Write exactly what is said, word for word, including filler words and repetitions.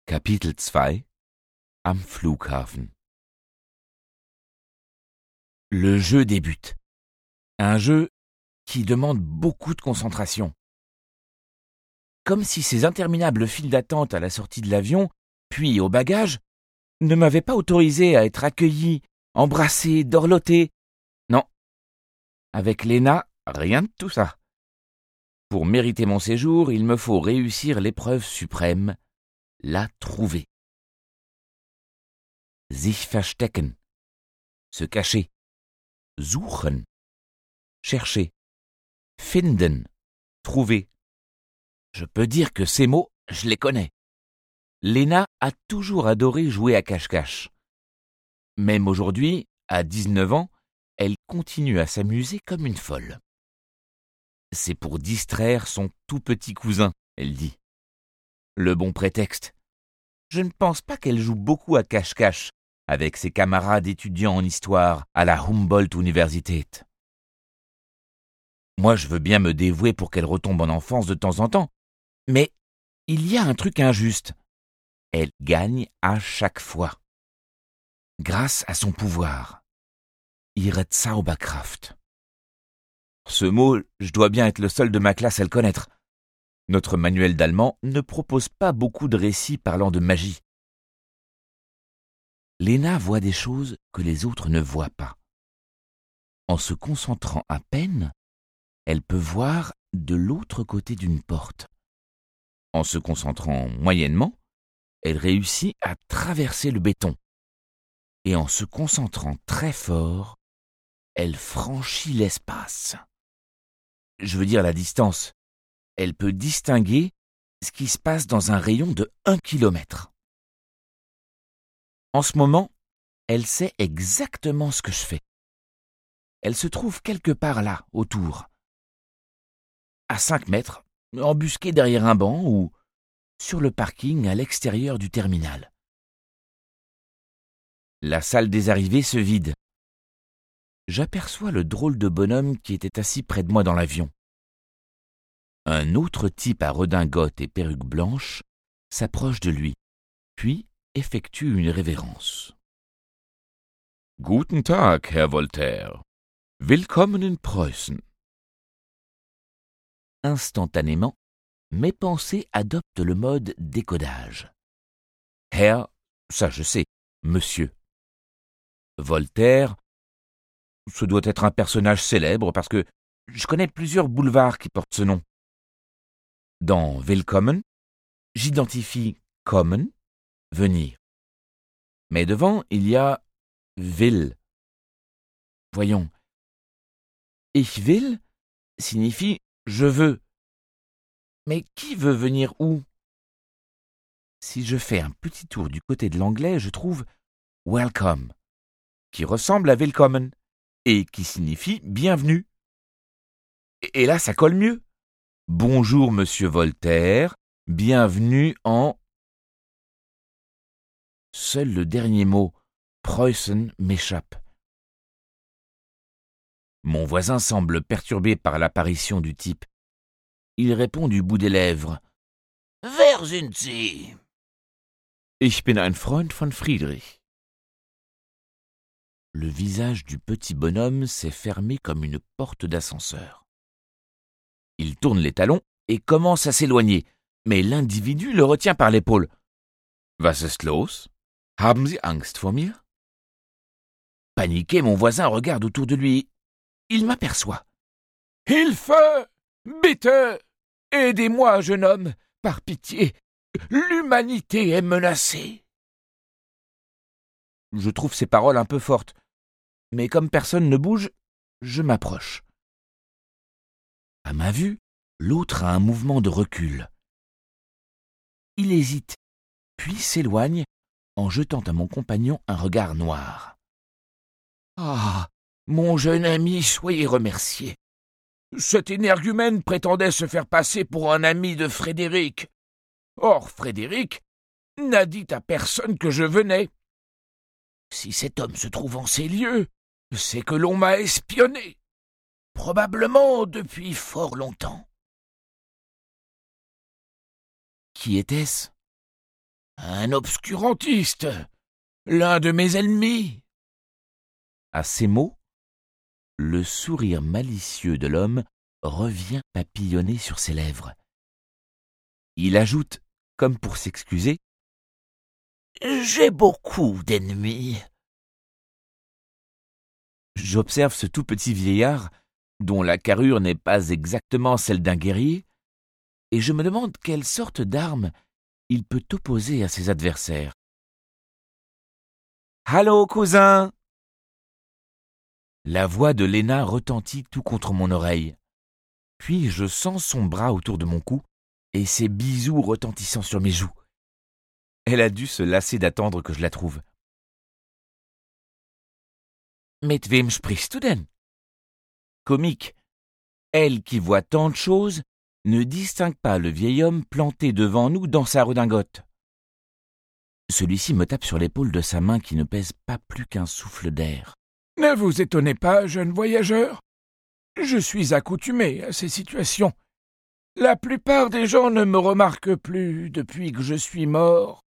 Kapitel zwei Am Flughafen. Le jeu débute. Un jeu qui demande beaucoup de concentration. Comme si ces interminables files d'attente à la sortie de l'avion, puis au bagage, ne m'avaient pas autorisé à être accueilli, embrassé, dorloté. Non. Avec Léna, rien de tout ça. Pour mériter mon séjour, il me faut réussir l'épreuve suprême, la trouver. Sich verstecken. Se cacher. Suchen. Chercher. Finden. Trouver. Je peux dire que ces mots, je les connais. Léna a toujours adoré jouer à cache-cache. Même aujourd'hui, à dix-neuf ans, elle continue à s'amuser comme une folle. C'est pour distraire son tout petit cousin, elle dit. Le bon prétexte. Je ne pense pas qu'elle joue beaucoup à cache-cache avec ses camarades étudiants en histoire à la Humboldt-Universität. Moi, je veux bien me dévouer pour qu'elle retombe en enfance de temps en temps, mais il y a un truc injuste. Elle gagne à chaque fois. Grâce à son pouvoir. Ihre Zauberkraft. Ce mot, je dois bien être le seul de ma classe à le connaître. Notre manuel d'allemand ne propose pas beaucoup de récits parlant de magie. Léna voit des choses que les autres ne voient pas. En se concentrant à peine, elle peut voir de l'autre côté d'une porte. En se concentrant moyennement, elle réussit à traverser le béton. Et en se concentrant très fort, elle franchit l'espace. Je veux dire la distance. Elle peut distinguer ce qui se passe dans un rayon de un kilomètre. En ce moment, elle sait exactement ce que je fais. Elle se trouve quelque part là, autour. À cinq mètres, embusquée derrière un banc ou sur le parking à l'extérieur du terminal. La salle des arrivées se vide. J'aperçois le drôle de bonhomme qui était assis près de moi dans l'avion. Un autre type à redingote et perruque blanche s'approche de lui, puis effectue une révérence. « Guten Tag, Herr Voltaire. Willkommen in Preußen. » Instantanément, mes pensées adoptent le mode décodage. Herr, ça je sais, monsieur. Voltaire, ce doit être un personnage célèbre parce que je connais plusieurs boulevards qui portent ce nom. Dans Willkommen, j'identifie kommen, venir. Mais devant, il y a will. Voyons. Ich will signifie je veux. Mais qui veut venir où? Si je fais un petit tour du côté de l'anglais, je trouve welcome, qui ressemble à willkommen et qui signifie bienvenue. Et là, ça colle mieux. Bonjour, monsieur Voltaire, bienvenue en... Seul le dernier mot, Preußen, m'échappe. Mon voisin semble perturbé par l'apparition du type. Il répond du bout des lèvres. « Wer sind Sie? »« Ich bin ein Freund von Friedrich. » Le visage du petit bonhomme s'est fermé comme une porte d'ascenseur. Il tourne les talons et commence à s'éloigner, mais l'individu le retient par l'épaule. « Was ist los? Haben Sie Angst vor mir? » Paniqué, mon voisin regarde autour de lui. Il m'aperçoit. « Hilfe! Bitte! Aidez-moi, jeune homme! Par pitié! L'humanité est menacée! » Je trouve ces paroles un peu fortes, mais comme personne ne bouge, je m'approche. À ma vue, l'autre a un mouvement de recul. Il hésite, puis s'éloigne en jetant à mon compagnon un regard noir. « Ah, mon jeune ami, soyez remercié. Cet énergumène prétendait se faire passer pour un ami de Frédéric. Or, Frédéric n'a dit à personne que je venais. Si cet homme se trouve en ces lieux, c'est que l'on m'a espionné, probablement depuis fort longtemps. » Qui était-ce? Un obscurantiste, l'un de mes ennemis. » À ces mots, le sourire malicieux de l'homme revient papillonner sur ses lèvres. Il ajoute, comme pour s'excuser, « J'ai beaucoup d'ennemis. » J'observe ce tout petit vieillard, dont la carrure n'est pas exactement celle d'un guerrier, et je me demande quelle sorte d'arme il peut opposer à ses adversaires. « Allô, cousin !» La voix de Léna retentit tout contre mon oreille. Puis je sens son bras autour de mon cou et ses bisous retentissant sur mes joues. Elle a dû se lasser d'attendre que je la trouve. « Mit wem sprichst du denn ?» Comique, elle qui voit tant de choses ne distingue pas le vieil homme planté devant nous dans sa redingote. Celui-ci me tape sur l'épaule de sa main qui ne pèse pas plus qu'un souffle d'air. « Ne vous étonnez pas, jeune voyageur. Je suis accoutumé à ces situations. La plupart des gens ne me remarquent plus depuis que je suis mort.